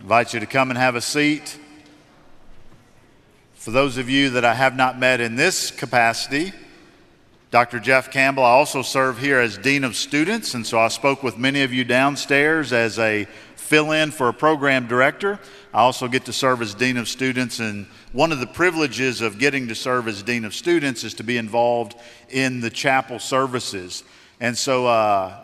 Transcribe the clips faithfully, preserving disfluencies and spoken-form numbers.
invite you to come and have a seat. For those of you that I have not met in this capacity, Doctor Jeff Campbell, I also serve here as Dean of Students, and so I spoke with many of you downstairs as a fill-in for a program director. I also get to serve as Dean of Students, and one of the privileges of getting to serve as Dean of Students is to be involved in the chapel services. And so uh,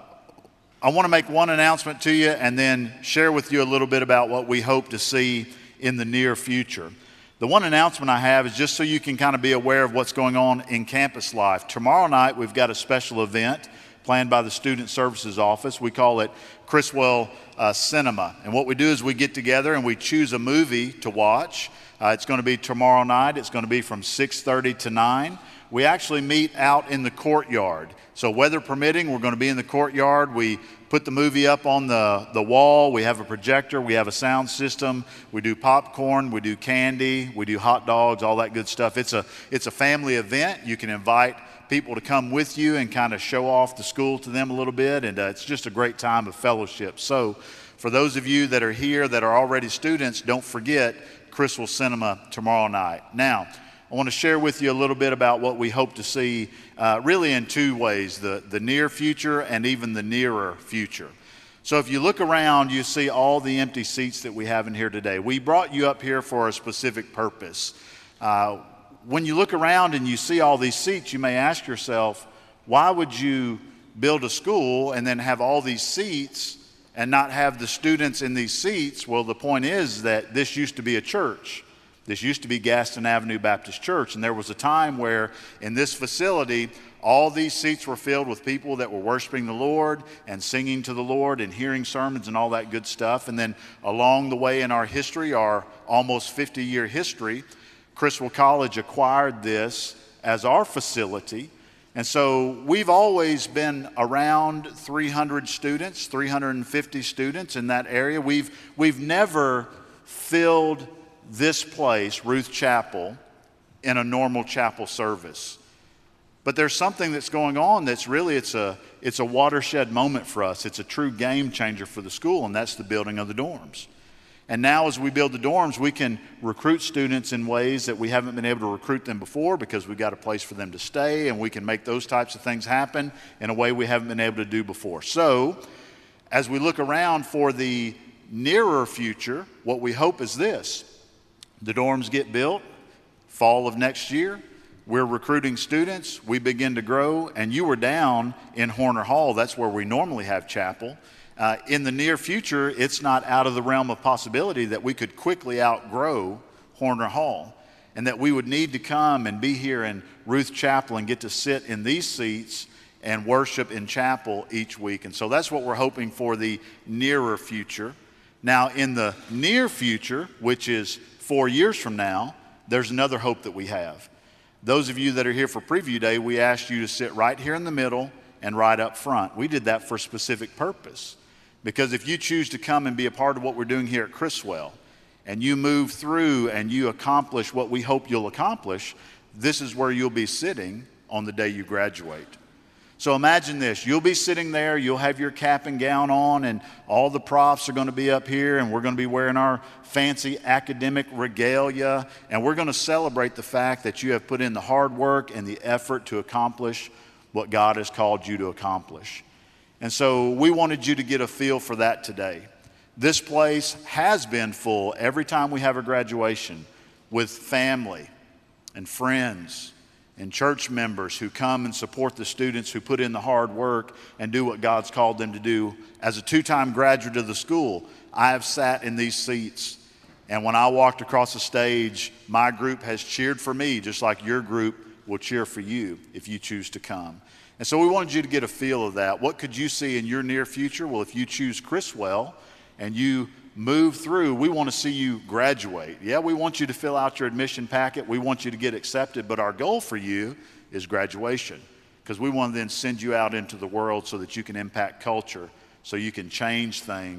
I want to make one announcement to you and then share with you a little bit about what we hope to see in the near future. The one announcement I have is just so you can kind of be aware of what's going on in campus life. Tomorrow night we've got a special event planned by the Student Services Office. We call it Criswell uh, Cinema. And what we do is we get together and we choose a movie to watch. Uh, it's going to be tomorrow night. It's going to be from six thirty to nine. We actually meet out in the courtyard. So weather permitting, we're going to be in the courtyard. We put the movie up on the, the wall. We have a projector. We have a sound system. We do popcorn. We do candy. We do hot dogs, all that good stuff. It's a, it's a family event. You can invite people to come with you and kind of show off the school to them a little bit. And uh, it's just a great time of fellowship. So for those of you that are here that are already students, don't forget Criswell Cinema tomorrow night. Now, I want to share with you a little bit about what we hope to see uh, really in two ways, the, the near future and even the nearer future. So if you look around, you see all the empty seats that we have in here today. We brought you up here for a specific purpose. Uh, when you look around and you see all these seats, you may ask yourself, why would you build a school and then have all these seats and not have the students in these seats? Well, the point is that this used to be a church. This used to be Gaston Avenue Baptist Church, and there was a time where in this facility, all these seats were filled with people that were worshiping the Lord and singing to the Lord and hearing sermons and all that good stuff. And then along the way in our history, our almost fifty-year history, Criswell College acquired this as our facility. And so we've always been around three hundred students, three hundred fifty students in that area. We've, we've never filled this place, Ruth Chapel, in a normal chapel service. But there's something that's going on that's really, it's a, it's a watershed moment for us. It's a true game changer for the school, and that's the building of the dorms. And now as we build the dorms, we can recruit students in ways that we haven't been able to recruit them before because we've got a place for them to stay, and we can make those types of things happen in a way we haven't been able to do before. So as we look around for the nearer future, what we hope is this. The dorms get built, fall of next year. We're recruiting students. We begin to grow. And you were down in Horner Hall. That's where we normally have chapel. Uh, in the near future, it's not out of the realm of possibility that we could quickly outgrow Horner Hall and that we would need to come and be here in Ruth Chapel and get to sit in these seats and worship in chapel each week. And so that's what we're hoping for the nearer future. Now, in the near future, which is four years from now, there's another hope that we have. Those of you that are here for Preview Day, we asked you to sit right here in the middle and right up front. We did that for a specific purpose. Because if you choose to come and be a part of what we're doing here at Criswell, and you move through and you accomplish what we hope you'll accomplish, this is where you'll be sitting on the day you graduate. So imagine this, you'll be sitting there, you'll have your cap and gown on, and all the profs are going to be up here, and we're going to be wearing our fancy academic regalia, and we're going to celebrate the fact that you have put in the hard work and the effort to accomplish what God has called you to accomplish. And so we wanted you to get a feel for that today. This place has been full every time we have a graduation with family and friends and church members who come and support the students who put in the hard work and do what God's called them to do. As a two-time graduate of the school, I have sat in these seats, and when I walked across the stage, my group has cheered for me just like your group will cheer for you if you choose to come. And so we wanted you to get a feel of that. What could you see in your near future? Well, if you choose Criswell and you move through, we want to see you graduate. Yeah, we want you to fill out your admission packet. We want you to get accepted, but our goal for you is graduation, because we want to then send you out into the world so that you can impact culture, so you can change things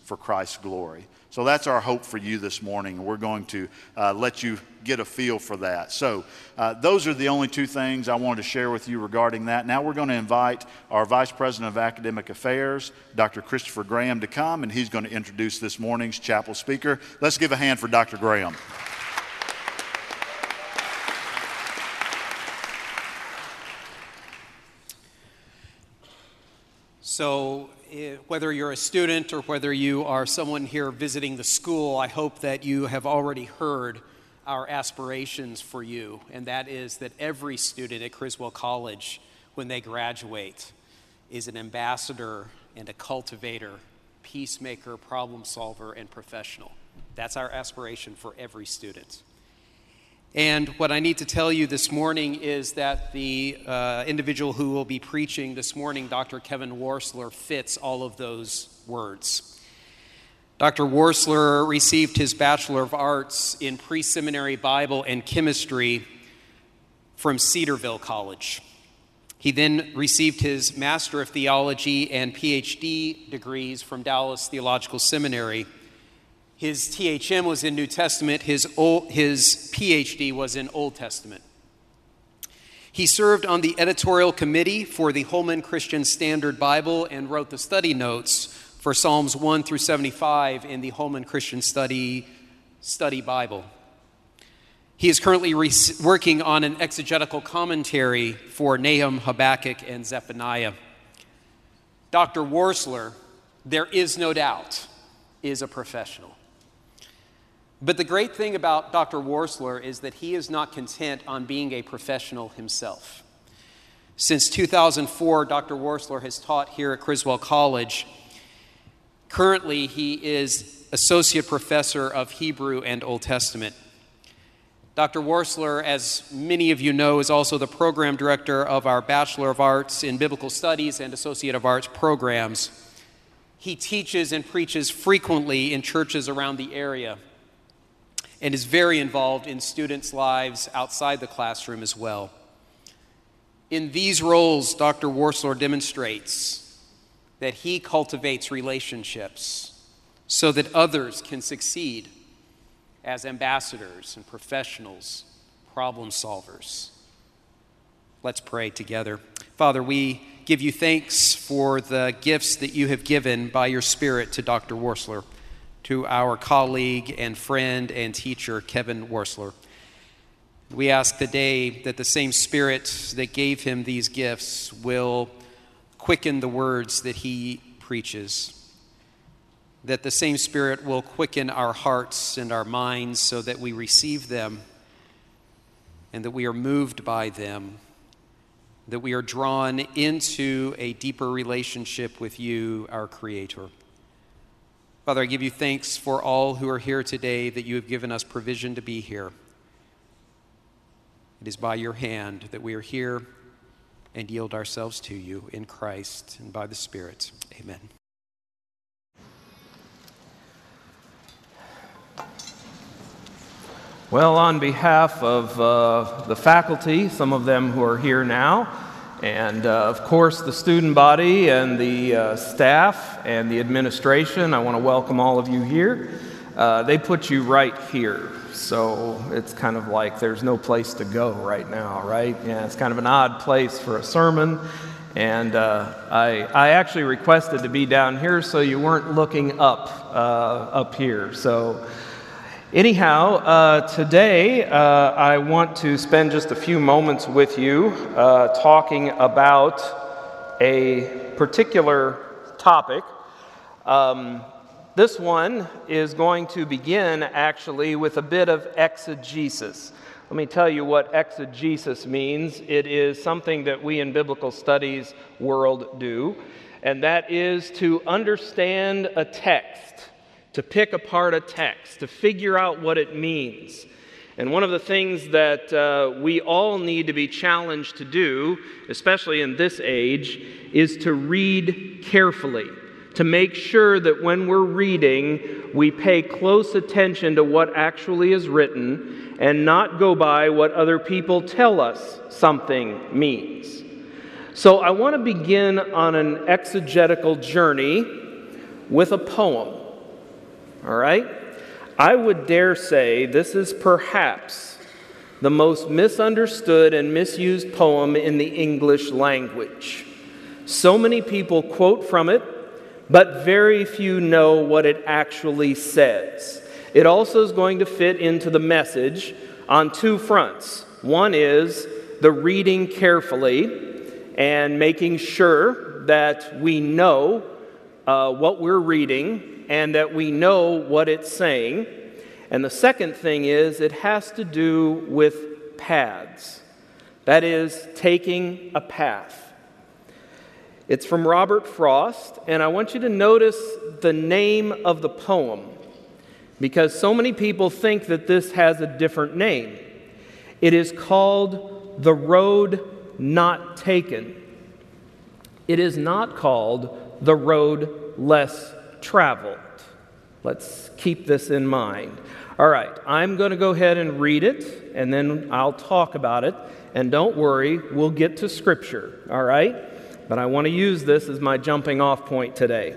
for Christ's glory. So that's our hope for you this morning, and we're going to uh, let you get a feel for that. So uh, those are the only two things I wanted to share with you regarding that. Now we're going to invite our Vice President of Academic Affairs, Doctor Christopher Graham, to come, and he's going to introduce this morning's chapel speaker. Let's give a hand for Doctor Graham. So whether you're a student or whether you are someone here visiting the school, I hope that you have already heard our aspirations for you, and that is that every student at Criswell College, when they graduate, is an ambassador and a cultivator, peacemaker, problem solver, and professional. That's our aspiration for every student. And what I need to tell you this morning is that the uh, individual who will be preaching this morning, Doctor Kevin Worsler, fits all of those words. Doctor Worsler received his Bachelor of Arts in Pre-Seminary Bible and Chemistry from Cedarville College. He then received his Master of Theology and P H D degrees from Dallas Theological Seminary. His T H M was in New Testament, his, old, his P H D was in Old Testament. He served on the editorial committee for the Holman Christian Standard Bible and wrote the study notes for Psalms one through seventy-five in the Holman Christian Study, Study Bible. He is currently re- working on an exegetical commentary for Nahum, Habakkuk, and Zephaniah. Doctor Worsler, there is no doubt, is a professional. But the great thing about Doctor Worsler is that he is not content on being a professional himself. Since two thousand four, Doctor Worsler has taught here at Criswell College. Currently, he is Associate Professor of Hebrew and Old Testament. Doctor Worsler, as many of you know, is also the Program Director of our Bachelor of Arts in Biblical Studies and Associate of Arts programs. He teaches and preaches frequently in churches around the area and is very involved in students' lives outside the classroom as well. In these roles, Doctor Worsler demonstrates that he cultivates relationships so that others can succeed as ambassadors and professionals, problem solvers. Let's pray together. Father, we give you thanks for the gifts that you have given by your Spirit to Doctor Worsler, to our colleague and friend and teacher, Kevin Worsler. We ask today that the same Spirit that gave him these gifts will quicken the words that he preaches, that the same Spirit will quicken our hearts and our minds so that we receive them and that we are moved by them, that we are drawn into a deeper relationship with you, our Creator. Father, I give you thanks for all who are here today, that you have given us provision to be here. It is by your hand that we are here and yield ourselves to you in Christ and by the Spirit. Amen. Well, on behalf of uh, the faculty, some of them who are here now, and uh, of course the student body and the uh, staff and the administration, I want to welcome all of you here. Uh, they put you right here, so it's kind of like there's no place to go right now, right? Yeah, it's kind of an odd place for a sermon, and uh, I, I actually requested to be down here so you weren't looking up, uh, up here, so... Anyhow, uh, today uh, I want to spend just a few moments with you uh, talking about a particular topic. Um, this one is going to begin actually with a bit of exegesis. Let me tell you what exegesis means. It is something that we in biblical studies world do, and that is to understand a text, to pick apart a text, to figure out what it means. And one of the things that uh, we all need to be challenged to do, especially in this age, is to read carefully, to make sure that when we're reading, we pay close attention to what actually is written and not go by what other people tell us something means. So I want to begin on an exegetical journey with a poem. all right? I would dare say this is perhaps the most misunderstood and misused poem in the English language. So many people quote from it, but very few know what it actually says. It also is going to fit into the message on two fronts. One is the reading carefully and making sure that we know uh, what we're reading and that we know what it's saying. And the second thing is it has to do with paths. That is, taking a path. It's from Robert Frost, and I want you to notice the name of the poem, because so many people think that this has a different name. It is called The Road Not Taken. It is not called The Road Less Traveled. Let's keep this in mind. All right, I'm going to go ahead and read it, and then I'll talk about it. And don't worry, we'll get to Scripture, all right? But I want to use this as my jumping off point today.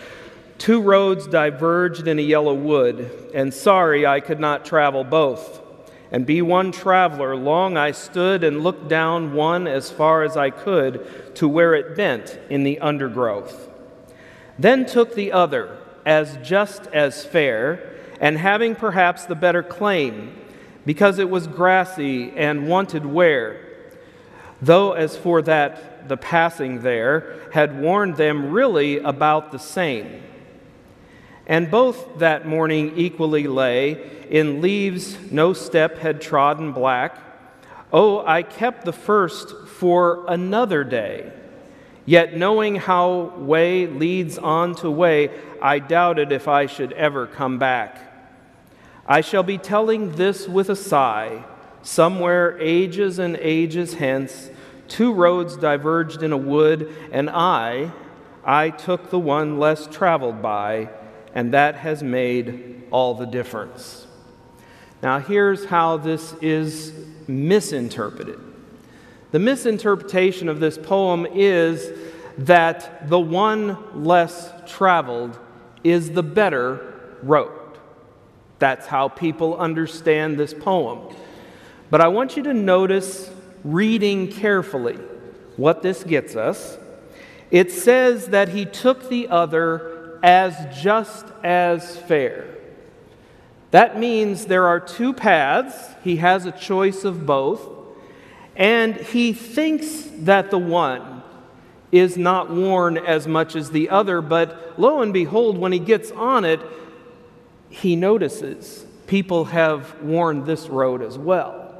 Two roads diverged in a yellow wood, and sorry I could not travel both. And be one traveler, long I stood and looked down one as far as I could to where it bent in the undergrowth. Then took the other, as just as fair, and having perhaps the better claim, because it was grassy and wanted wear. Though as for that, the passing there had warned them really about the same. And both that morning equally lay in leaves no step had trodden black. Oh, I kept the first for another day. Yet knowing how way leads on to way, I doubted if I should ever come back. I shall be telling this with a sigh. Somewhere ages and ages hence, two roads diverged in a wood, and I, I took the one less traveled by, and that has made all the difference. Now here's how this is misinterpreted. The misinterpretation of this poem is that the one less traveled is the better road. That's how people understand this poem. But I want you to notice, reading carefully, what this gets us. It says that he took the other as just as fair. That means there are two paths. He has a choice of both. And he thinks that the one is not worn as much as the other, but lo and behold, when he gets on it, he notices people have worn this road as well.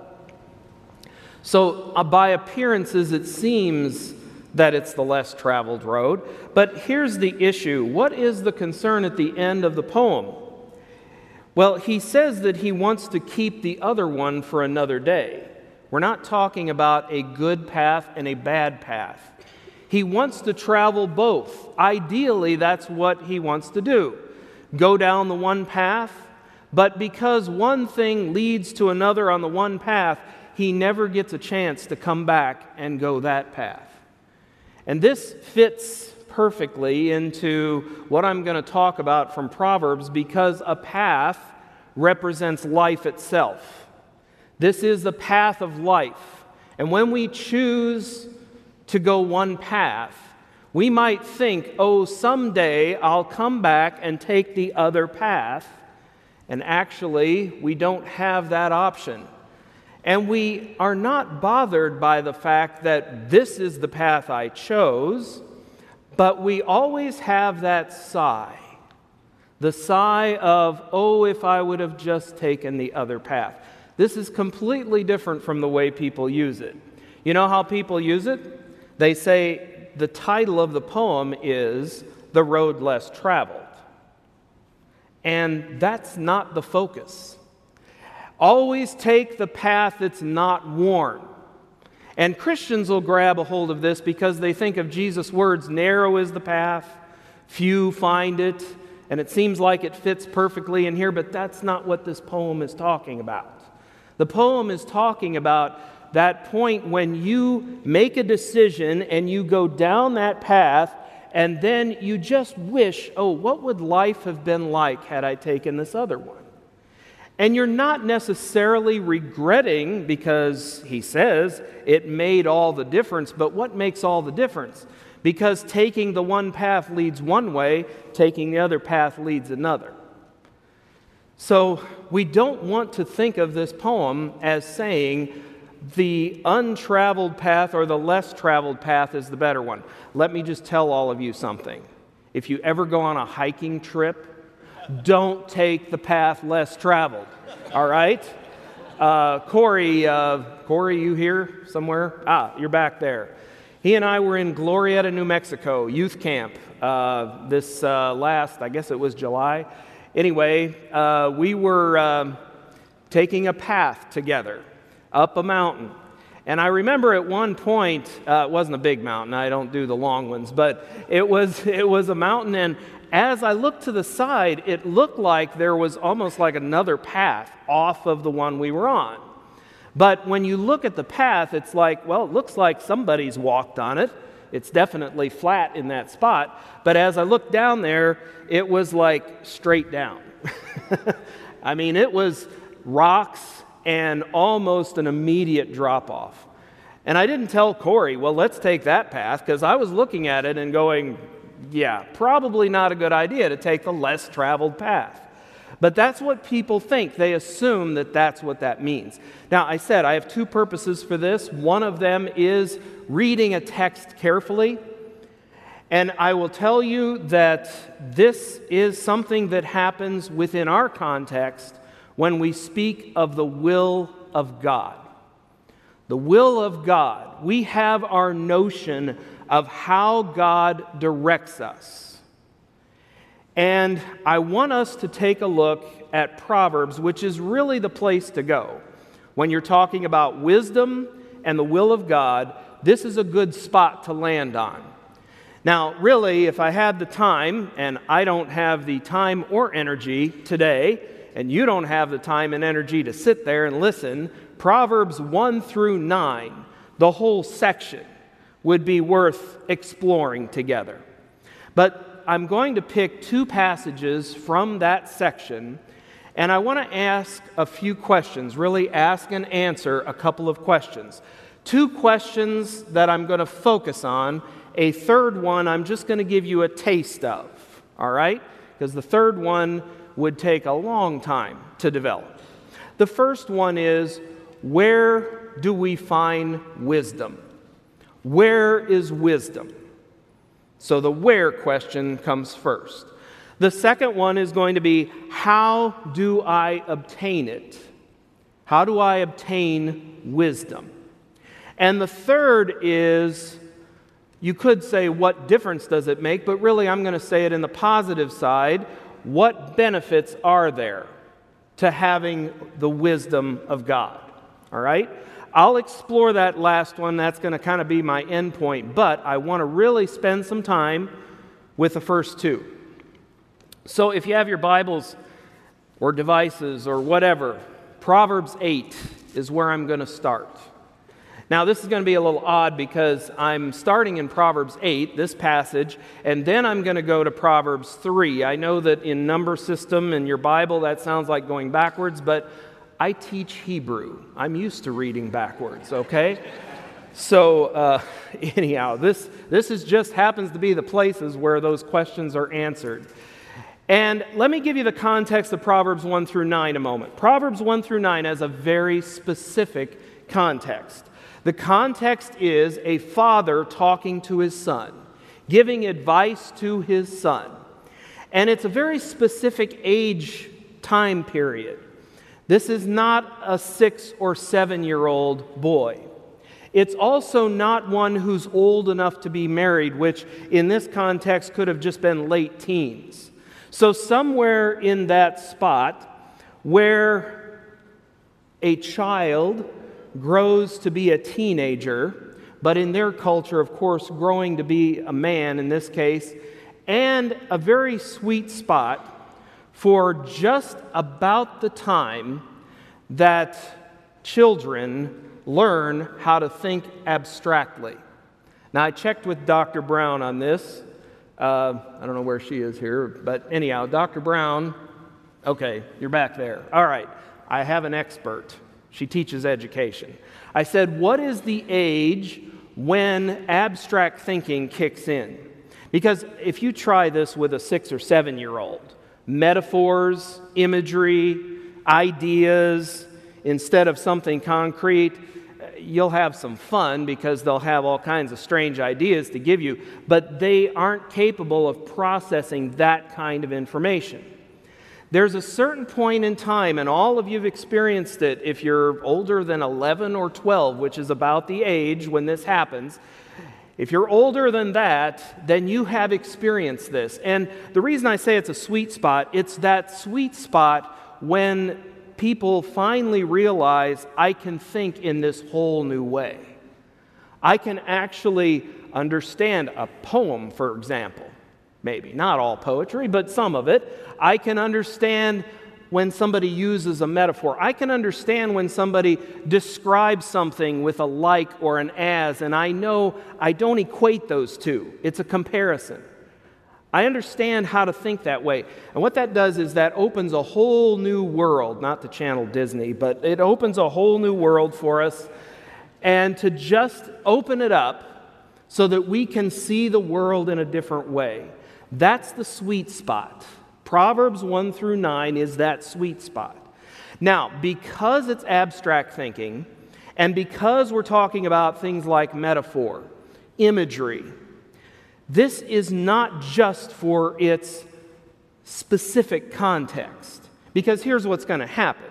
So uh, by appearances, it seems that it's the less traveled road. But here's the issue. What is the concern at the end of the poem? Well, he says that he wants to keep the other one for another day. We're not talking about a good path and a bad path. He wants to travel both. Ideally, that's what he wants to do. Go down the one path, but because one thing leads to another on the one path, he never gets a chance to come back and go that path. And this fits perfectly into what I'm going to talk about from Proverbs, because a path represents life itself. This is the path of life. And when we choose to go one path, we might think, oh, someday I'll come back and take the other path. And actually, we don't have that option. And we are not bothered by the fact that this is the path I chose, but we always have that sigh. The sigh of, oh, if I would have just taken the other path. This is completely different from the way people use it. You know how people use it? They say, the title of the poem is The Road Less Traveled. And that's not the focus. Always take the path that's not worn. And Christians will grab a hold of this because they think of Jesus' words, narrow is the path, few find it, and it seems like it fits perfectly in here, but that's not what this poem is talking about. The poem is talking about that point when you make a decision and you go down that path and then you just wish, oh, what would life have been like had I taken this other one? And you're not necessarily regretting, because he says it made all the difference, but what makes all the difference? Because taking the one path leads one way, taking the other path leads another. So we don't want to think of this poem as saying the untraveled path or the less traveled path is the better one. Let me just tell all of you something. If you ever go on a hiking trip, don't take the path less traveled, all right? Uh, Corey, uh, Corey, you here somewhere? Ah, you're back there. He and I were in Glorieta, New Mexico, youth camp, uh, this uh, last, I guess it was July. Anyway, uh, we were um, taking a path together up a mountain. And I remember at one point, uh, it wasn't a big mountain, I don't do the long ones, but it was it was a mountain, and as I looked to the side, it looked like there was almost like another path off of the one we were on. But when you look at the path, it's like, well, it looks like somebody's walked on it. It's definitely flat in that spot. But as I looked down there, it was like straight down. I mean, it was rocks and almost an immediate drop-off. And I didn't tell Corey, well, let's take that path, because I was looking at it and going, yeah, probably not a good idea to take the less traveled path. But that's what people think. They assume that that's what that means. Now, I said I have two purposes for this. One of them is reading a text carefully. And I will tell you that this is something that happens within our context when we speak of the will of God. The will of God. We have our notion of how God directs us. And I want us to take a look at Proverbs, which is really the place to go. When you're talking about wisdom and the will of God, this is a good spot to land on. Now, really, if I had the time, and I don't have the time or energy today, and you don't have the time and energy to sit there and listen, Proverbs one through nine, the whole section, would be worth exploring together. But I'm going to pick two passages from that section, and I want to ask a few questions, really ask and answer a couple of questions. Two questions that I'm going to focus on. A third one I'm just going to give you a taste of, all right? Because the third one would take a long time to develop. The first one is, where do we find wisdom? Where is wisdom? So the where question comes first. The second one is going to be, how do I obtain it? How do I obtain wisdom? And the third is, you could say, what difference does it make? But really, I'm going to say it in the positive side. What benefits are there to having the wisdom of God? All right? I'll explore that last one. That's going to kind of be my end point. But I want to really spend some time with the first two. So if you have your Bibles or devices or whatever, Proverbs eight is where I'm going to start. Now, this is going to be a little odd because I'm starting in Proverbs eight, this passage, and then I'm going to go to Proverbs three. I know that in number system in your Bible that sounds like going backwards, but I teach Hebrew. I'm used to reading backwards, okay? So uh, anyhow, this, this is just happens to be the places where those questions are answered. And let me give you the context of Proverbs one through nine a moment. Proverbs one through nine has a very specific context. The context is a father talking to his son, giving advice to his son. And it's a very specific age time period. This is not a six or seven-year-old boy. It's also not one who's old enough to be married, which in this context could have just been late teens. So somewhere in that spot where a child grows to be a teenager, but in their culture, of course, growing to be a man in this case, and a very sweet spot for just about the time that children learn how to think abstractly. Now, I checked with Doctor Brown on this. Uh, I don't know where she is here, but anyhow, Doctor Brown, okay, you're back there. All right, I have an expert. She teaches education. I said, what is the age when abstract thinking kicks in? Because if you try this with a six or seven-year-old, metaphors, imagery, ideas, instead of something concrete, you'll have some fun because they'll have all kinds of strange ideas to give you, but they aren't capable of processing that kind of information. There's a certain point in time, and all of you have experienced it if you're older than eleven or twelve, which is about the age when this happens. If you're older than that, then you have experienced this. And the reason I say it's a sweet spot, it's that sweet spot when people finally realize, I can think in this whole new way. I can actually understand a poem, for example. Maybe not all poetry, but some of it. I can understand when somebody uses a metaphor. I can understand when somebody describes something with a like or an as, and I know I don't equate those two. It's a comparison. I understand how to think that way. And what that does is that opens a whole new world, not to channel Disney, but it opens a whole new world for us. And to just open it up so that we can see the world in a different way. That's the sweet spot. Proverbs one through nine is that sweet spot. Now, because it's abstract thinking, and because we're talking about things like metaphor, imagery, this is not just for its specific context. Because here's what's going to happen.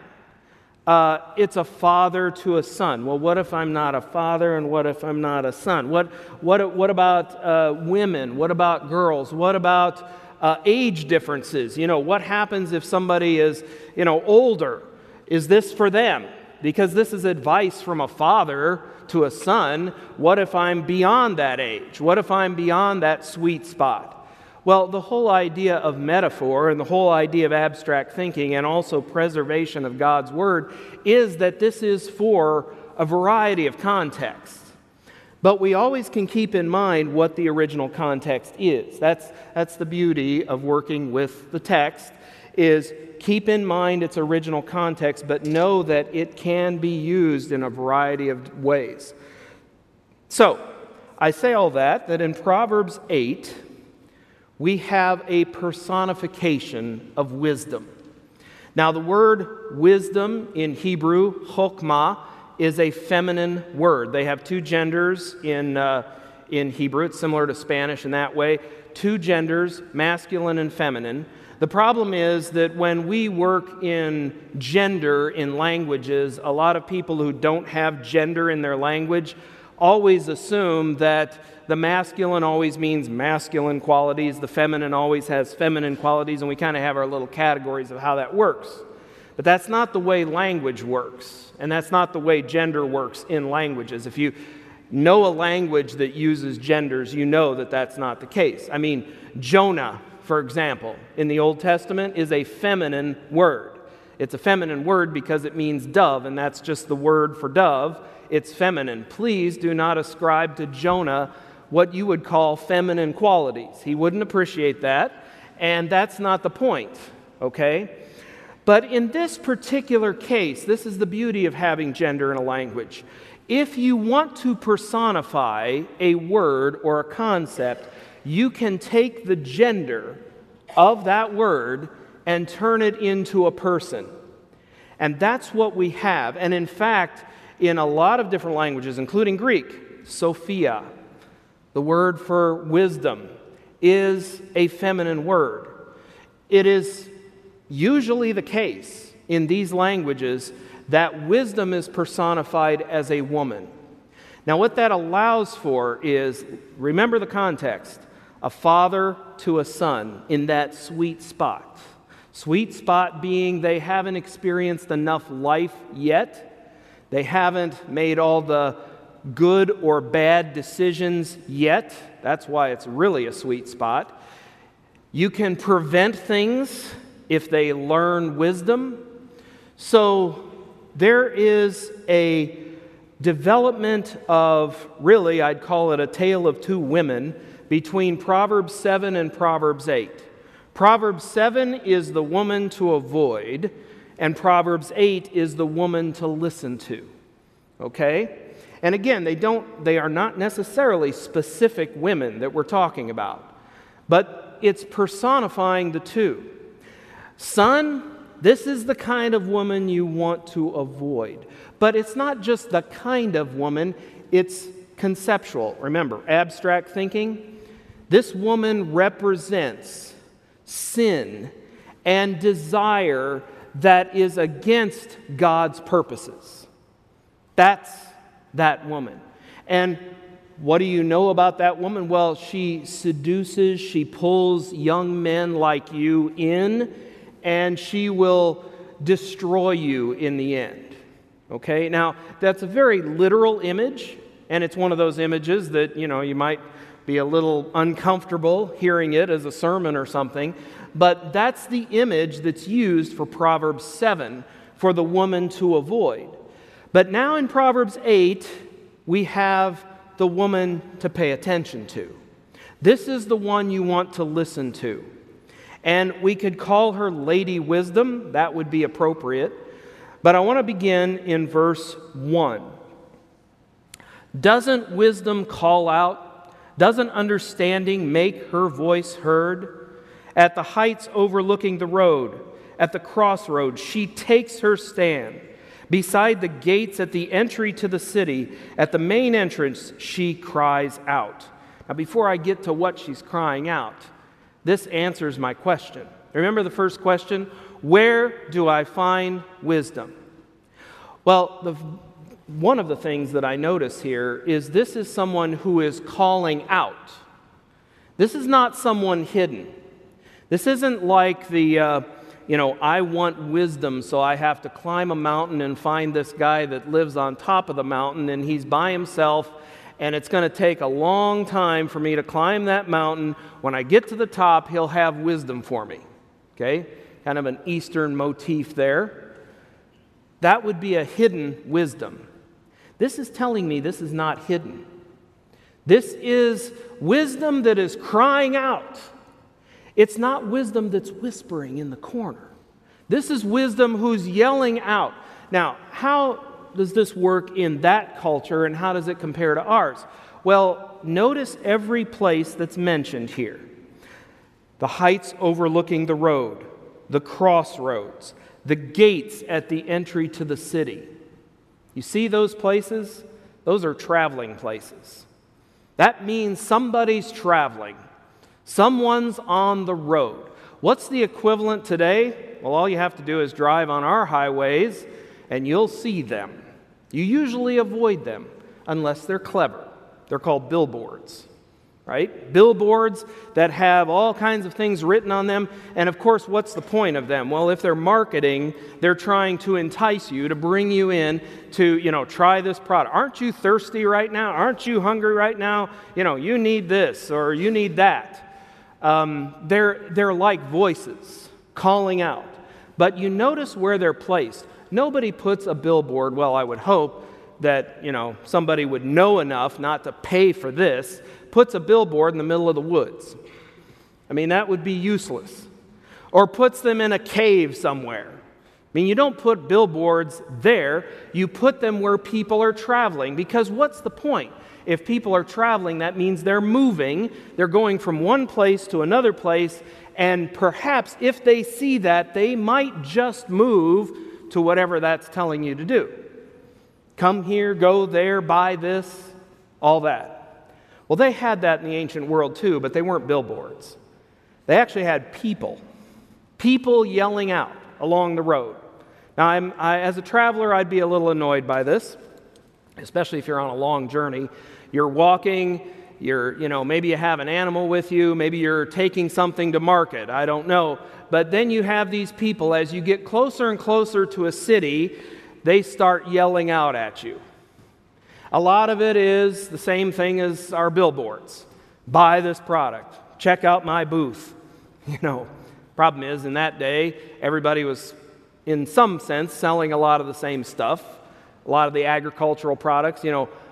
Uh, it's a father to a son. Well, what if I'm not a father and what if I'm not a son? What, what, what about uh, women? What about girls? What about uh, age differences? You know, what happens if somebody is, you know, older? Is this for them? Because this is advice from a father to a son. What if I'm beyond that age? What if I'm beyond that sweet spot? Well, the whole idea of metaphor and the whole idea of abstract thinking and also preservation of God's Word is that this is for a variety of contexts. But we always can keep in mind what the original context is. That's, that's the beauty of working with the text, is keep in mind its original context, but know that it can be used in a variety of ways. So, I say all that, that in Proverbs eight, we have a personification of wisdom. Now, the word wisdom in Hebrew, chokmah, is a feminine word. They have two genders in, uh, in Hebrew. It's similar to Spanish in that way. Two genders, masculine and feminine. The problem is that when we work in gender in languages, a lot of people who don't have gender in their language always assume that the masculine always means masculine qualities, the feminine always has feminine qualities, and we kind of have our little categories of how that works. But that's not the way language works, and that's not the way gender works in languages. If you know a language that uses genders, you know that that's not the case. I mean, Jonah, for example, in the Old Testament is a feminine word. It's a feminine word because it means dove, and that's just the word for dove. It's feminine. Please do not ascribe to Jonah what you would call feminine qualities. He wouldn't appreciate that, and that's not the point, okay? But in this particular case, this is the beauty of having gender in a language. If you want to personify a word or a concept, you can take the gender of that word and turn it into a person. And that's what we have. And in fact, in a lot of different languages, including Greek, Sophia, the word for wisdom, is a feminine word. It is usually the case in these languages that wisdom is personified as a woman. Now, what that allows for is, remember the context, a father to a son in that sweet spot. Sweet spot being they haven't experienced enough life yet. They haven't made all the good or bad decisions yet. That's why it's really a sweet spot. You can prevent things if they learn wisdom. So there is a development of, really, I'd call it a tale of two women between Proverbs seven and Proverbs eight. Proverbs seven is the woman to avoid, and Proverbs eight is the woman to listen to. Okay? And again, they don't they are not necessarily specific women that we're talking about, but it's personifying the two. Son, this is the kind of woman you want to avoid. But it's not just the kind of woman, it's conceptual. Remember, abstract thinking. This woman represents sin and desire that is against God's purposes. That's that woman. And what do you know about that woman? Well, she seduces, she pulls young men like you in, and she will destroy you in the end. Okay? Now, that's a very literal image, and it's one of those images that, you know, you might be a little uncomfortable hearing it as a sermon or something, but that's the image that's used for Proverbs seven for the woman to avoid. But now in Proverbs eight, we have the woman to pay attention to. This is the one you want to listen to. And we could call her Lady Wisdom. That would be appropriate. But I want to begin in verse one. Doesn't wisdom call out? Doesn't understanding make her voice heard? At the heights overlooking the road, at the crossroads, she takes her stand. Beside the gates at the entry to the city, at the main entrance, she cries out. Now, before I get to what she's crying out, this answers my question. Remember the first question? Where do I find wisdom? Well, the, one of the things that I notice here is this is someone who is calling out. This is not someone hidden. This isn't like the... Uh, You know, I want wisdom, so I have to climb a mountain and find this guy that lives on top of the mountain, and he's by himself, and it's going to take a long time for me to climb that mountain. When I get to the top, he'll have wisdom for me. Okay? Kind of an Eastern motif there. That would be a hidden wisdom. This is telling me this is not hidden. This is wisdom that is crying out. It's not wisdom that's whispering in the corner. This is wisdom who's yelling out. Now, how does this work in that culture, and how does it compare to ours? Well, notice every place that's mentioned here. The heights overlooking the road, the crossroads, the gates at the entry to the city. You see those places? Those are traveling places. That means somebody's traveling. Someone's on the road. What's the equivalent today? Well, all you have to do is drive on our highways and you'll see them. You usually avoid them unless they're clever. They're called billboards, right? Billboards that have all kinds of things written on them. And of course, what's the point of them? Well, if they're marketing, they're trying to entice you, to bring you in to, you know, try this product. Aren't you thirsty right now? Aren't you hungry right now? You know, you need this or you need that. Um, they're, they're like voices calling out. But you notice where they're placed. Nobody puts a billboard, well, I would hope that, you know, somebody would know enough not to pay for this, puts a billboard in the middle of the woods. I mean, that would be useless. Or puts them in a cave somewhere. I mean, you don't put billboards there, you put them where people are traveling, because what's the point? If people are traveling, that means they're moving. They're going from one place to another place. And perhaps if they see that, they might just move to whatever that's telling you to do. Come here, go there, buy this, all that. Well, they had that in the ancient world too, but they weren't billboards. They actually had people. People yelling out along the road. Now, I'm, I, as a traveler, I'd be a little annoyed by this, especially if you're on a long journey. You're walking, you're, you know, maybe you have an animal with you, maybe you're taking something to market, I don't know. But then you have these people, as you get closer and closer to a city, they start yelling out at you. A lot of it is the same thing as our billboards. Buy this product. Check out my booth. You know, problem is, in that day, everybody was, in some sense, selling a lot of the same stuff. A lot of the agricultural products, you know,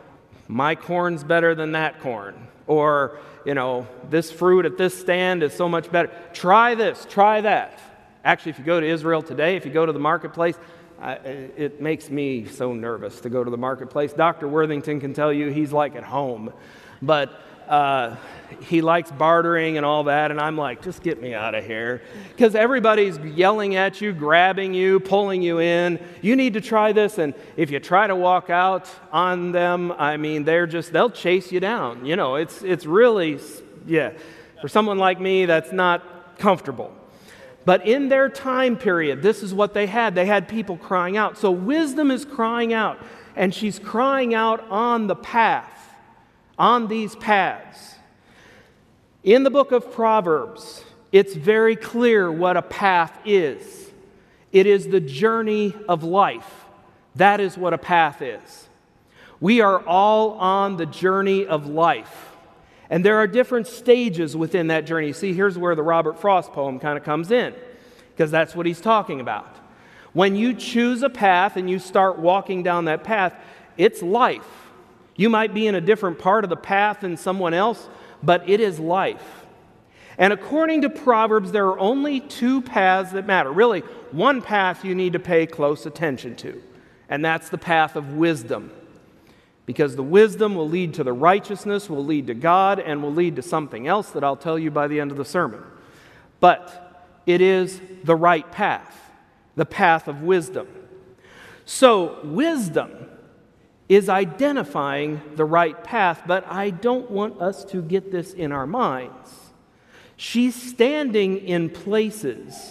my corn's better than that corn. Or, you know, this fruit at this stand is so much better. Try this, try that. Actually, if you go to Israel today, if you go to the marketplace, I, it makes me so nervous to go to the marketplace. Doctor Worthington can tell you he's like at home. But uh, he likes bartering and all that, and I'm like, just get me out of here. Because everybody's yelling at you, grabbing you, pulling you in. You need to try this, and if you try to walk out on them, I mean, they're just, they'll chase you down. You know, it's it's really, yeah, for someone like me, that's not comfortable. But in their time period, this is what they had. They had people crying out. So wisdom is crying out, and she's crying out on the path. On these paths. In the book of Proverbs, it's very clear what a path is. It is the journey of life. That is what a path is. We are all on the journey of life. And there are different stages within that journey. See, here's where the Robert Frost poem kind of comes in, because that's what he's talking about. When you choose a path and you start walking down that path, it's life. You might be in a different part of the path than someone else, but it is life. And according to Proverbs, there are only two paths that matter. Really, one path you need to pay close attention to, and that's the path of wisdom. Because the wisdom will lead to the righteousness, will lead to God, and will lead to something else that I'll tell you by the end of the sermon. But it is the right path, the path of wisdom. So, wisdom is identifying the right path, but I don't want us to get this in our minds. She's standing in places,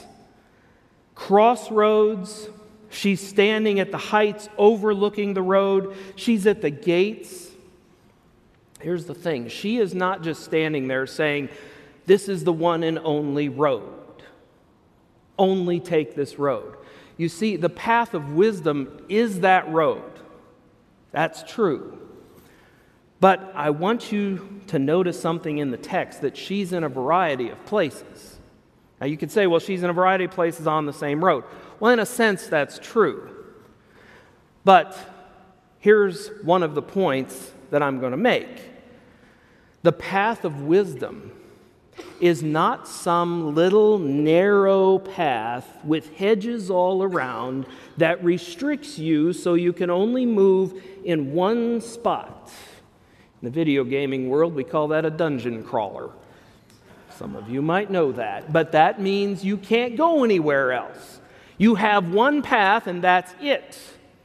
crossroads. She's standing at the heights overlooking the road. She's at the gates. Here's the thing. She is not just standing there saying, this is the one and only road. Only take this road. You see, the path of wisdom is that road. That's true. But I want you to notice something in the text, that she's in a variety of places. Now you could say, well, she's in a variety of places on the same road. Well, in a sense, that's true. But here's one of the points that I'm going to make. The path of wisdom is not some little narrow path with hedges all around that restricts you so you can only move in one spot. In the video gaming world, we call that a dungeon crawler. Some of you might know that, but that means you can't go anywhere else. You have one path and that's it.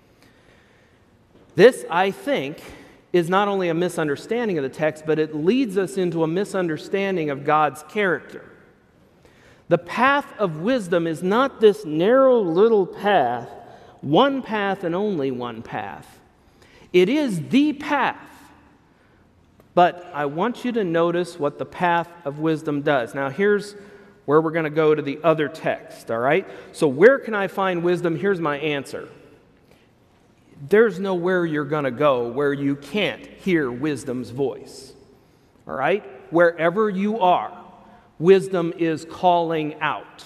This, I think, is not only a misunderstanding of the text, but it leads us into a misunderstanding of God's character. The path of wisdom is not this narrow little path, one path and only one path. It is the path. But I want you to notice what the path of wisdom does. Now, here's where we're going to go to the other text, all right? So where can I find wisdom? Here's my answer. There's nowhere you're going to go where you can't hear wisdom's voice. All right? Wherever you are, wisdom is calling out.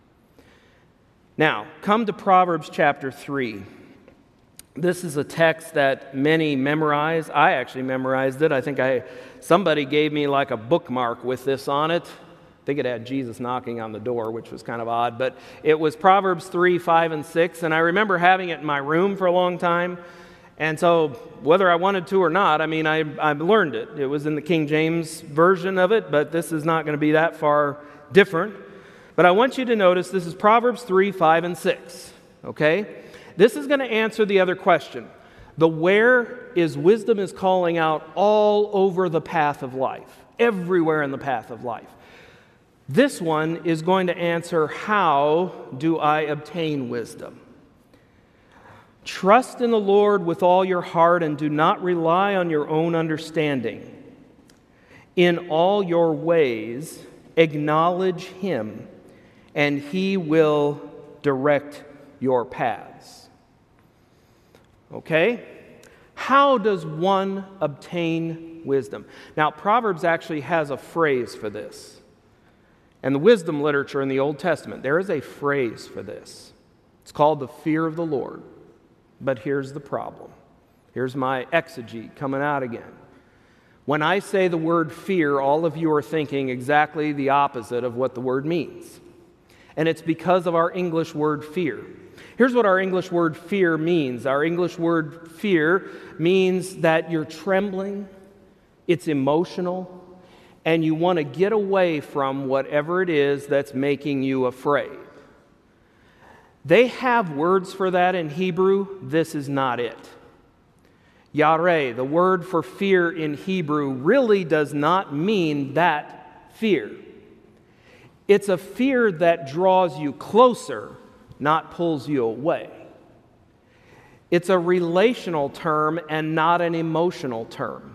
Now, come to Proverbs chapter three. This is a text that many memorize. I actually memorized it. I think I somebody gave me like a bookmark with this on it. I think it had Jesus knocking on the door, which was kind of odd. But it was Proverbs three, five, and six. And I remember having it in my room for a long time. And so whether I wanted to or not, I mean, I, I learned it. It was in the King James version of it, but this is not going to be that far different. But I want you to notice this is Proverbs three, five, and six. Okay? This is going to answer the other question. The where is wisdom is calling out all over the path of life. Everywhere in the path of life. This one is going to answer, how do I obtain wisdom? Trust in the Lord with all your heart and do not rely on your own understanding. In all your ways, acknowledge Him, and He will direct your paths. Okay? How does one obtain wisdom? Now, Proverbs actually has a phrase for this. And the wisdom literature in the Old Testament, there is a phrase for this. It's called the fear of the Lord. But here's the problem. Here's my exegete coming out again. When I say the word fear, all of you are thinking exactly the opposite of what the word means. And it's because of our English word fear. Here's what our English word fear means. Our English word fear means that you're trembling, it's emotional, and you want to get away from whatever it is that's making you afraid. They have words for that in Hebrew. This is not it. Yareh, the word for fear in Hebrew, really does not mean that fear. It's a fear that draws you closer, not pulls you away. It's a relational term and not an emotional term.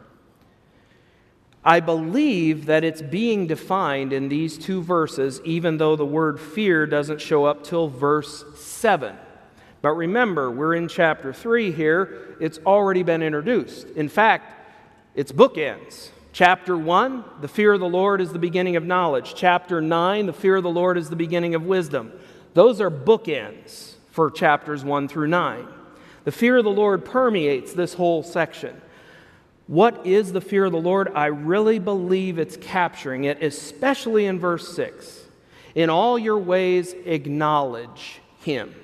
I believe that it's being defined in these two verses, even though the word fear doesn't show up till verse seven. But remember, we're in chapter three here. It's already been introduced. In fact, it's bookends. Chapter one, the fear of the Lord is the beginning of knowledge. Chapter nine, the fear of the Lord is the beginning of wisdom. Those are bookends for chapters one through nine. The fear of the Lord permeates this whole section. What is the fear of the Lord? I really believe it's capturing it, especially in verse six. In all your ways, acknowledge Him.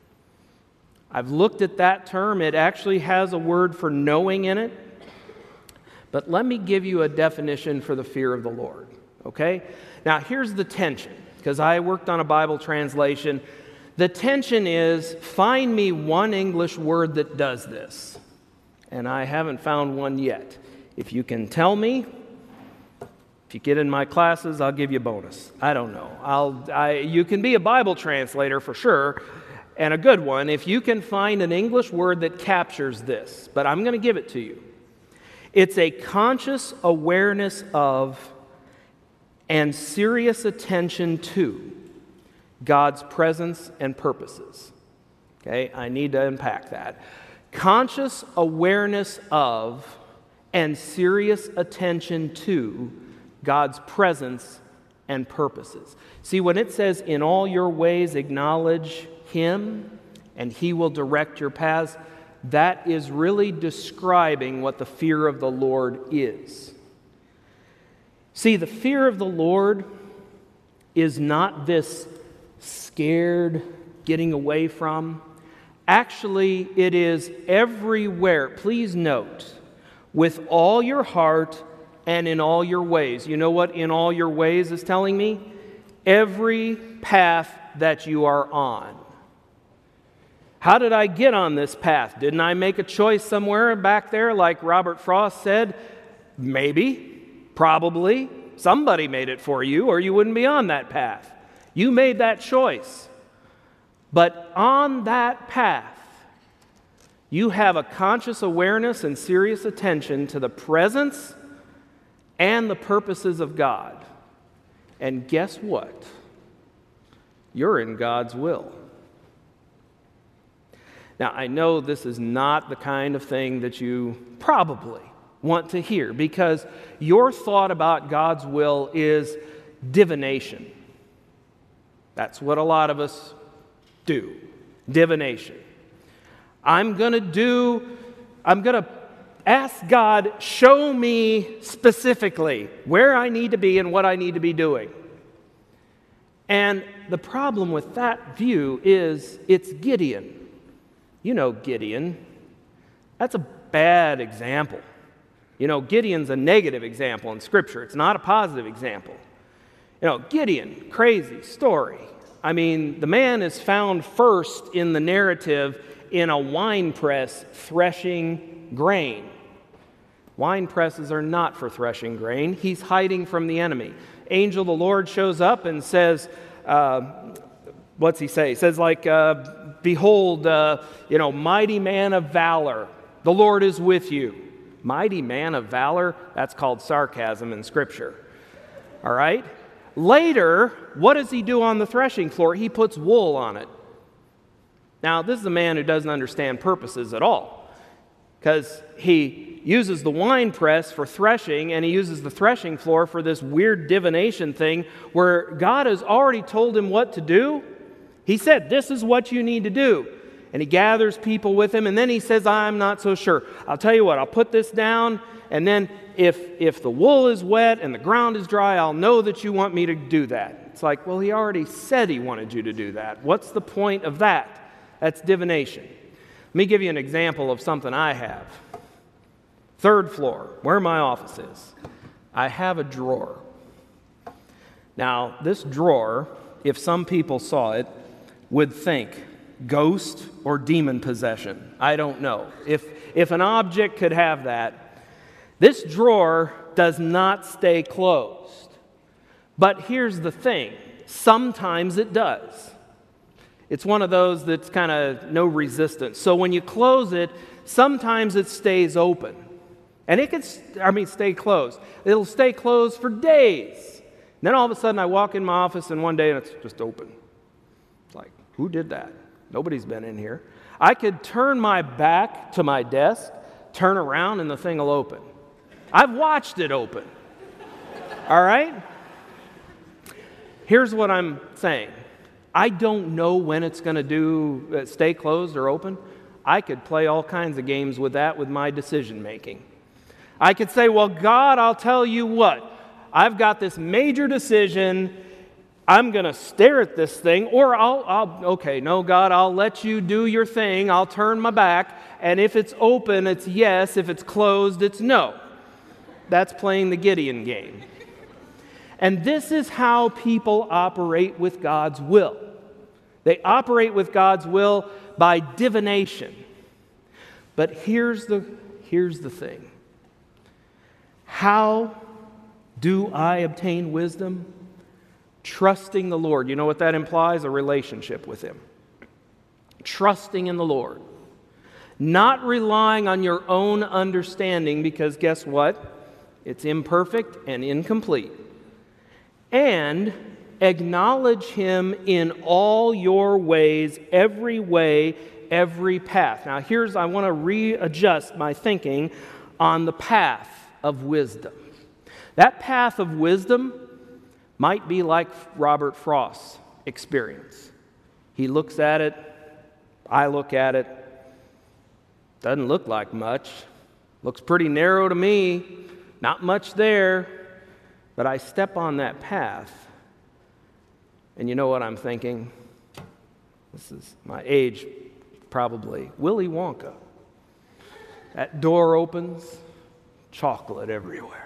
I've looked at that term. It actually has a word for knowing in it. But let me give you a definition for the fear of the Lord, okay? Now, here's the tension, because I worked on a Bible translation. The tension is, find me one English word that does this. And I haven't found one yet. If you can tell me, if you get in my classes, I'll give you a bonus. I don't know. I'll, I, you can be a Bible translator for sure, and a good one, if you can find an English word that captures this. But I'm going to give it to you. It's a conscious awareness of and serious attention to God's presence and purposes. Okay, I need to unpack that. Conscious awareness of and serious attention to God's presence and purposes. See, when it says, in all your ways acknowledge Him and He will direct your paths, that is really describing what the fear of the Lord is. See, the fear of the Lord is not this scared, getting away from. Actually, it is everywhere. Please note, with all your heart and in all your ways. You know what in all your ways is telling me? Every path that you are on. How did I get on this path? Didn't I make a choice somewhere back there like Robert Frost said? Maybe, probably. Somebody made it for you or you wouldn't be on that path. You made that choice. But on that path, you have a conscious awareness and serious attention to the presence and the purposes of God. And guess what? You're in God's will. Now, I know this is not the kind of thing that you probably want to hear, because your thought about God's will is divination. That's what a lot of us do. Divination. I'm going to do, I'm going to ask God, show me specifically where I need to be and what I need to be doing. And the problem with that view is it's Gideon. You know Gideon. That's a bad example. You know, Gideon's a negative example in Scripture. It's not a positive example. You know, Gideon, crazy story. I mean, the man is found first in the narrative in a wine press threshing grain. Wine presses are not for threshing grain. He's hiding from the enemy. Angel of the Lord shows up and says, uh, what's he say? He says like, uh, behold, uh, you know, mighty man of valor, the Lord is with you. Mighty man of valor, that's called sarcasm in Scripture. All right? Later, what does he do on the threshing floor? He puts wool on it. Now, this is a man who doesn't understand purposes at all, because he uses the wine press for threshing, and he uses the threshing floor for this weird divination thing where God has already told him what to do. He said, this is what you need to do. and he gathers people with him, and then he says, I'm not so sure. I'll tell you what, I'll put this down, and then if, if the wool is wet and the ground is dry, I'll know that you want me to do that. It's like, well, he already said he wanted you to do that. What's the point of that? That's divination. Let me give you an example of something I have. Third floor, where my office is, I have a drawer. Now, this drawer, if some people saw it, would think ghost or demon possession. I don't know. If, if an object could have that, this drawer does not stay closed. But here's the thing. Sometimes it does. It's one of those that's kind of no resistance. So when you close it, sometimes it stays open. And it can, I mean, stay closed. It'll stay closed for days. And then all of a sudden I walk in my office and one day and it's just open. It's like, who did that? Nobody's been in here. I could turn my back to my desk, turn around, and the thing will open. I've watched it open. All right? Here's what I'm saying. I don't know when it's going to do uh, stay closed or open. I could play all kinds of games with that with my decision making. I could say, well, God, I'll tell you what. I've got this major decision. I'm going to stare at this thing, or I'll, I'll, okay, no, God, I'll let you do your thing. I'll turn my back, and if it's open, it's yes. If it's closed, it's no. That's playing the Gideon game. And this is how people operate with God's will. They operate with God's will by divination. But here's the, here's the thing. How do I obtain wisdom? Trusting the Lord. You know what that implies? A relationship with Him. Trusting in the Lord. Not relying on your own understanding, because guess what? It's imperfect and incomplete. And acknowledge Him in all your ways, every way, every path. Now here's, I want to readjust my thinking on the path of wisdom. That path of wisdom might be like Robert Frost's experience. He looks at it, I look at it, doesn't look like much, looks pretty narrow to me, not much there, but I step on that path, and you know what I'm thinking? This is my age, probably. Willy Wonka. That door opens, chocolate everywhere.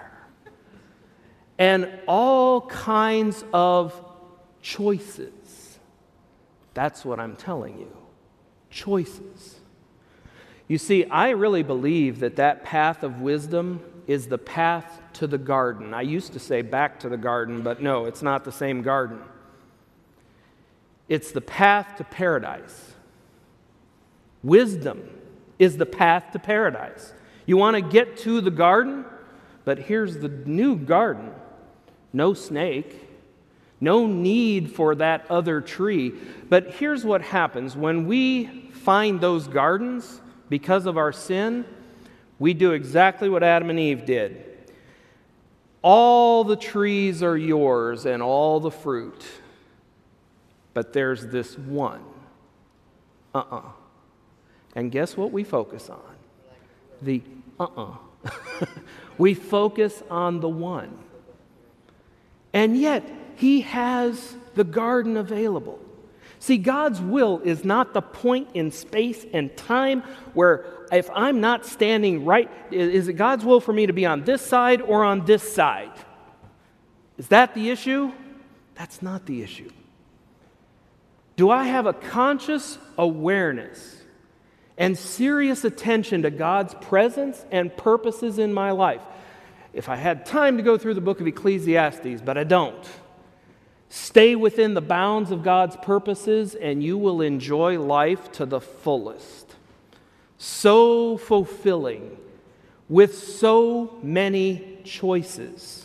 And all kinds of choices. That's what I'm telling you. Choices. You see, I really believe that that path of wisdom is the path to the garden. I used to say back to the garden, but no, it's not the same garden. It's the path to paradise. Wisdom is the path to paradise. You want to get to the garden? But here's the new garden. No snake. No need for that other tree. But here's what happens. When we find those gardens because of our sin, we do exactly what Adam and Eve did. All the trees are yours and all the fruit. But there's this one. Uh-uh. And guess what we focus on? The uh-uh. We focus on the one. And yet, He has the garden available. See, God's will is not the point in space and time where if I'm not standing right, is it God's will for me to be on this side or on this side? Is that the issue? That's not the issue. Do I have a conscious awareness and serious attention to God's presence and purposes in my life? If I had time to go through the book of Ecclesiastes, but I don't. Stay within the bounds of God's purposes and you will enjoy life to the fullest. So fulfilling, with so many choices.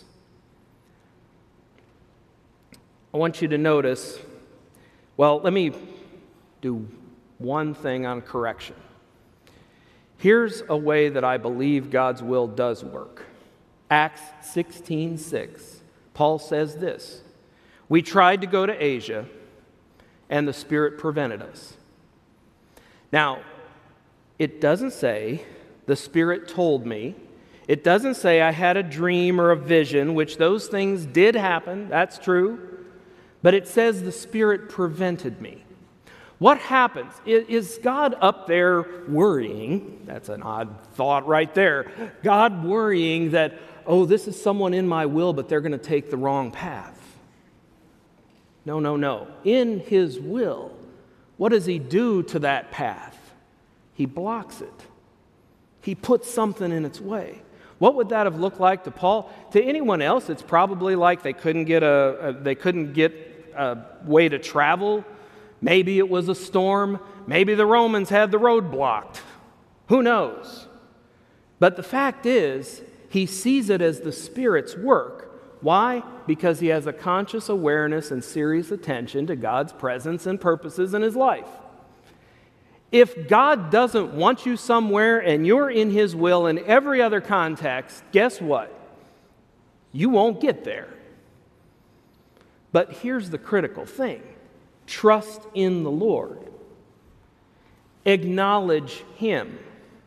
I want you to notice, well, let me do one thing on correction. Here's a way that I believe God's will does work. Acts sixteen six. Paul says this. We tried to go to Asia, and the Spirit prevented us. Now, it doesn't say the Spirit told me. It doesn't say I had a dream or a vision, which those things did happen. That's true. But it says the Spirit prevented me. What happens? Is God up there worrying? That's an odd thought right there. God worrying that, oh, this is someone in my will, but they're going to take the wrong path. No, no, no. In His will, what does He do to that path? He blocks it. He puts something in its way. What would that have looked like to Paul? To anyone else, it's probably like they couldn't get a, a they couldn't get a way to travel. Maybe it was a storm. Maybe the Romans had the road blocked. Who knows? But the fact is, he sees it as the Spirit's work. Why? Because he has a conscious awareness and serious attention to God's presence and purposes in his life. If God doesn't want you somewhere and you're in His will in every other context, guess what? You won't get there. But here's the critical thing. Trust in the Lord. Acknowledge Him.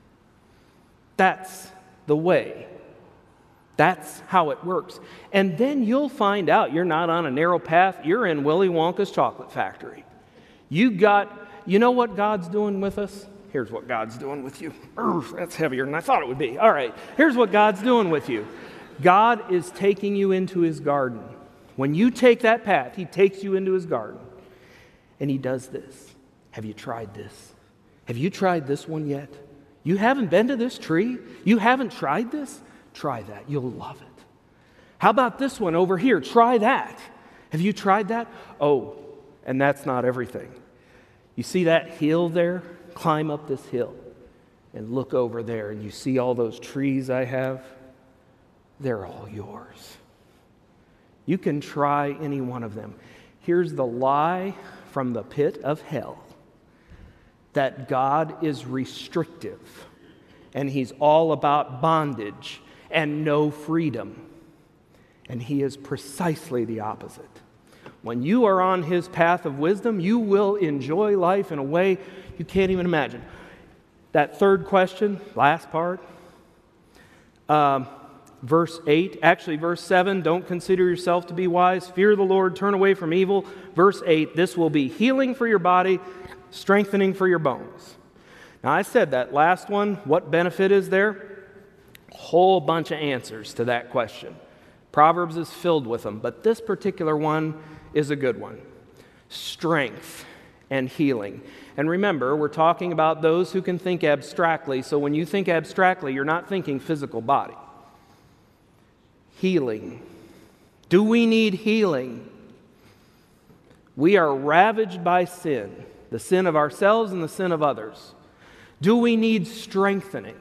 That's the way. That's how it works. And then you'll find out you're not on a narrow path. You're in Willy Wonka's chocolate factory. You got... You know what God's doing with us? Here's what God's doing with you. Urgh, that's heavier than I thought it would be. All right, here's what God's doing with you. God is taking you into His garden. When you take that path, He takes you into His garden. And He does this. Have you tried this? Have you tried this one yet? You haven't been to this tree? You haven't tried this? Try that. You'll love it. How about this one over here? Try that. Have you tried that? Oh, and that's not everything. You see that hill there? Climb up this hill and look over there, and you see all those trees I have? They're all yours. You can try any one of them. Here's the lie from the pit of hell, that God is restrictive and He's all about bondage and no freedom. And He is precisely the opposite. When you are on His path of wisdom, you will enjoy life in a way you can't even imagine. That third question, last part, um, verse eight, actually verse seven, don't consider yourself to be wise, fear the Lord, turn away from evil. Verse eight, this will be healing for your body, strengthening for your bones. Now I said that last one, what benefit is there? A whole bunch of answers to that question. Proverbs is filled with them, but this particular one is a good one. Strength and healing. And remember, we're talking about those who can think abstractly, so when you think abstractly, you're not thinking physical body. Healing. Do we need healing? We are ravaged by sin, the sin of ourselves and the sin of others. Do we need strengthening?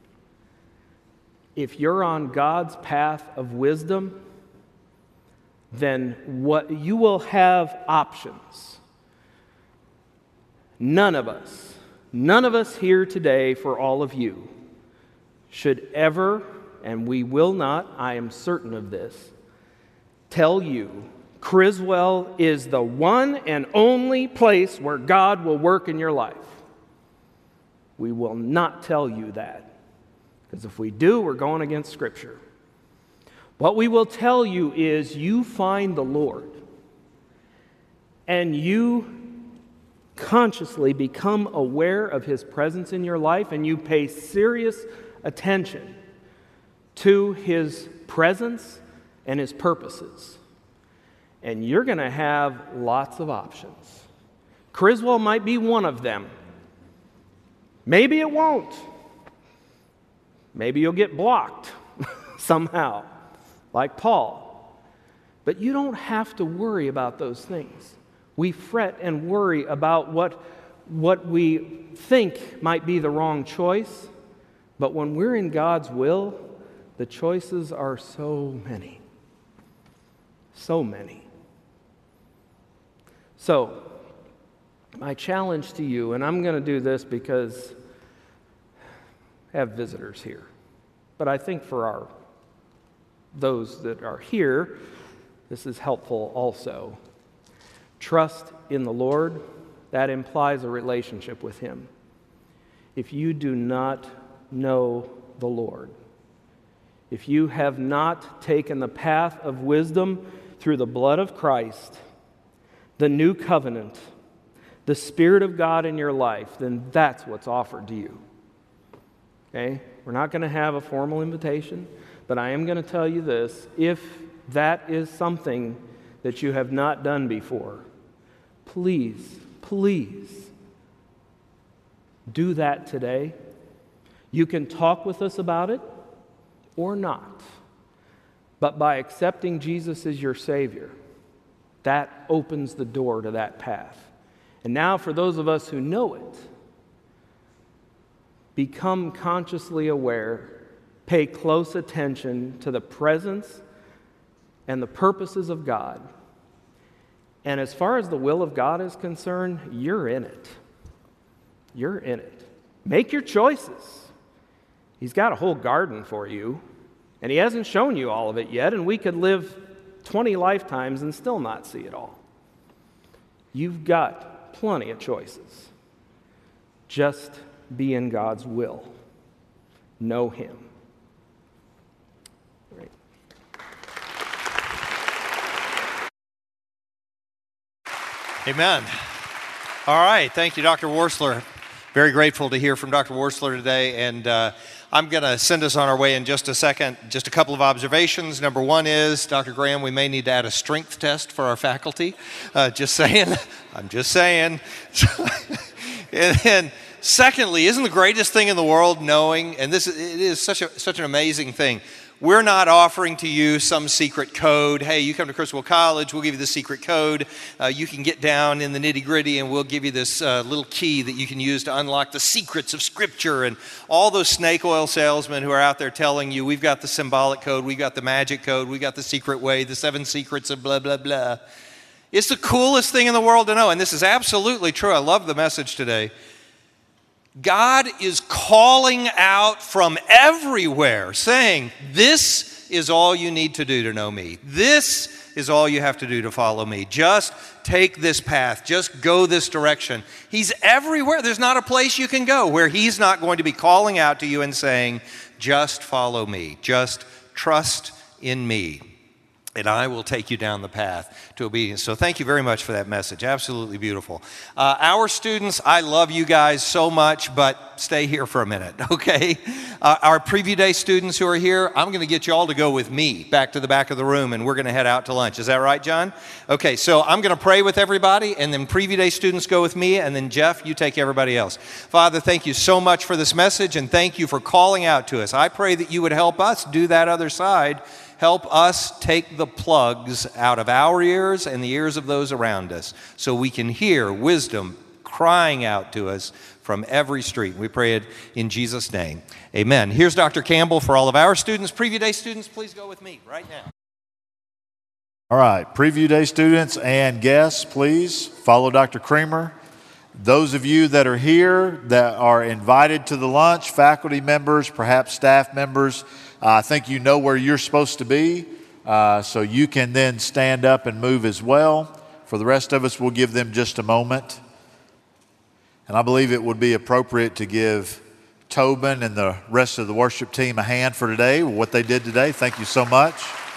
If you're on God's path of wisdom, then what you will have options. None of us, none of us here today, for all of you, should ever, and we will not, I am certain of this, tell you Criswell is the one and only place where God will work in your life. We will not tell you that, because if we do, we're going against Scripture. What we will tell you is you find the Lord and you consciously become aware of His presence in your life and you pay serious attention to His presence and His purposes. And you're going to have lots of options. Criswell might be one of them. Maybe it won't. Maybe you'll get blocked somehow, like Paul. But you don't have to worry about those things. We fret and worry about what, what we think might be the wrong choice. But when we're in God's will, the choices are so many. So many. So, my challenge to you, and I'm going to do this because I have visitors here, but I think for our those that are here, this is helpful also. Trust in the Lord, that implies a relationship with Him. if you do not know the Lord. If you have not taken the path of wisdom through the blood of Christ, the new covenant, the Spirit of God in your life, then that's what's offered to you. Okay? We're not going to have a formal invitation, but I am going to tell you this. If that is something that you have not done before, please, please do that today. You can talk with us about it or not. But by accepting Jesus as your Savior, that opens the door to that path. And now for those of us who know it, become consciously aware, pay close attention to the presence and the purposes of God. And as far as the will of God is concerned, you're in it. You're in it. Make your choices. He's got a whole garden for you, and He hasn't shown you all of it yet, and we could live twenty lifetimes and still not see it all. You've got plenty of choices. Just be in God's will. Know Him. Right. Amen. All right. Thank you, Doctor Worsler. Very grateful to hear from Doctor Worsler today, and uh, I'm going to send us on our way in just a second. Just a couple of observations. Number one is, Doctor Graham, we may need to add a strength test for our faculty. Uh, just saying. I'm just saying. and then, secondly, isn't the greatest thing in the world knowing, and this it is such a such an amazing thing, we're not offering to you some secret code. Hey, you come to Criswell College, we'll give you the secret code. Uh, you can get down in the nitty-gritty, and we'll give you this uh, little key that you can use to unlock the secrets of Scripture. And all those snake oil salesmen who are out there telling you, we've got the symbolic code, we've got the magic code, we've got the secret way, the seven secrets of blah, blah, blah. It's the coolest thing in the world to know, and this is absolutely true. I love the message today. God is calling out from everywhere, saying, this is all you need to do to know me. This is all you have to do to follow me. Just take this path. Just go this direction. He's everywhere. There's not a place you can go where He's not going to be calling out to you and saying, just follow me. Just trust in me, and I will take you down the path to obedience. So thank you very much for that message. Absolutely beautiful. Uh, our students, I love you guys so much, but stay here for a minute, okay? Uh, our Preview Day students who are here, I'm going to get you all to go with me back to the back of the room, and we're going to head out to lunch. Is that right, John? Okay, so I'm going to pray with everybody, and then Preview Day students go with me, and then Jeff, you take everybody else. Father, thank you so much for this message, and thank you for calling out to us. I pray that you would help us do that other side. Help us take the plugs out of our ears and the ears of those around us so we can hear wisdom crying out to us from every street. We pray it in Jesus' name. Amen. Here's Doctor Campbell for all of our students. Preview Day students, please go with me right now. All right, Preview Day students and guests, please follow Doctor Creamer. Those of you that are here that are invited to the lunch, faculty members, perhaps staff members, uh, I think you know where you're supposed to be, uh, so you can then stand up and move as well. For the rest of us, we'll give them just a moment. And I believe it would be appropriate to give Tobin and the rest of the worship team a hand for today, what they did today. Thank you so much.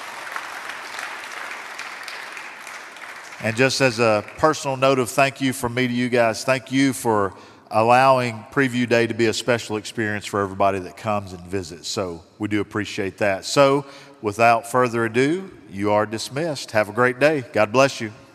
And just as a personal note of thank you from me to you guys, thank you for allowing Preview Day to be a special experience for everybody that comes and visits. So we do appreciate that. So without further ado, you are dismissed. Have a great day. God bless you.